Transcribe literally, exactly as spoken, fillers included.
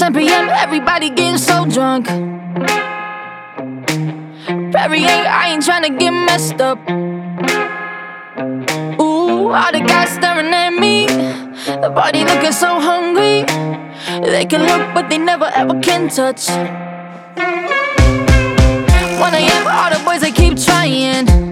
ten p m, everybody getting so drunk. Perrier, I ain't tryna get messed up. Ooh, all the guys staring at me. The party looking so hungry. They can look, but they never ever can touch. one a m, all the boys, they keep trying.